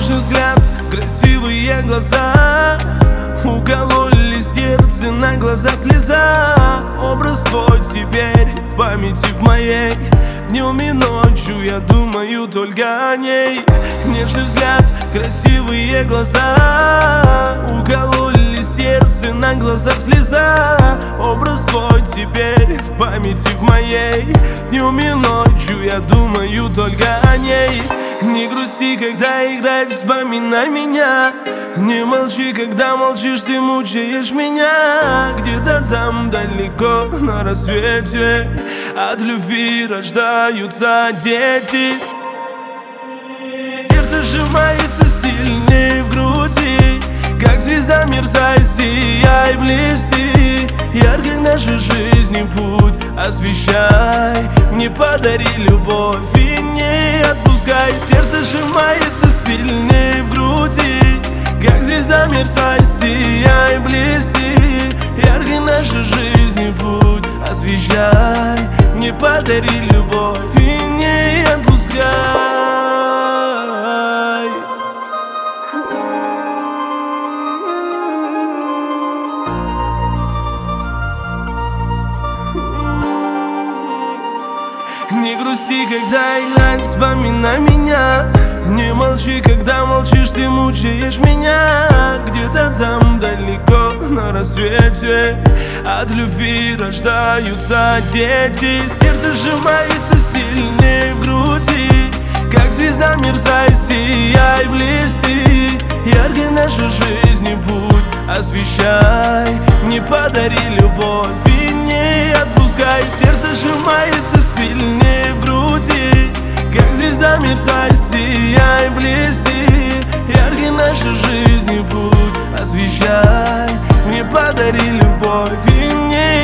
Нежный взгляд, красивые глаза, укололи сердце, на глазах слеза. Образ твой теперь в памяти в моей. Днем и ночью я думаю только о ней. Нежный взгляд, красивые глаза, укололи сердце, на глазах слеза. Образ твой теперь в памяти в моей. Днем и ночью я думаю только о ней. Не грусти, когда играть, вспоминай меня. Не молчи, когда молчишь, ты мучаешь меня. Где-то там далеко на рассвете от любви рождаются дети. Сердце сжимается сильнее в груди, как звезда мерцай, сияй, блести. Яркой нашей жизни путь освещай. Мне подари любовь и не отпускай. Сердце сжимается сильнее в груди, как звезда мерцай, сияй, блести. Яркой нашей жизни путь освещай. Мне подари любовь и не отпускай. Не грусти, когда играть, вспоминай меня. Не молчи, когда молчишь, ты мучаешь меня. Где-то там далеко на рассвете от любви рождаются дети. Сердце сжимается сильнее в груди, как звезда мерцай, сияй, блести. Яркой нашей жизни путь освещай. Мне подари любовь и не отпускай. Сердце сжимается сильнее в груди, как звезда мерцай, сияй, блести. Яркой нашей жизни путь освещай. Мне подари любовь и не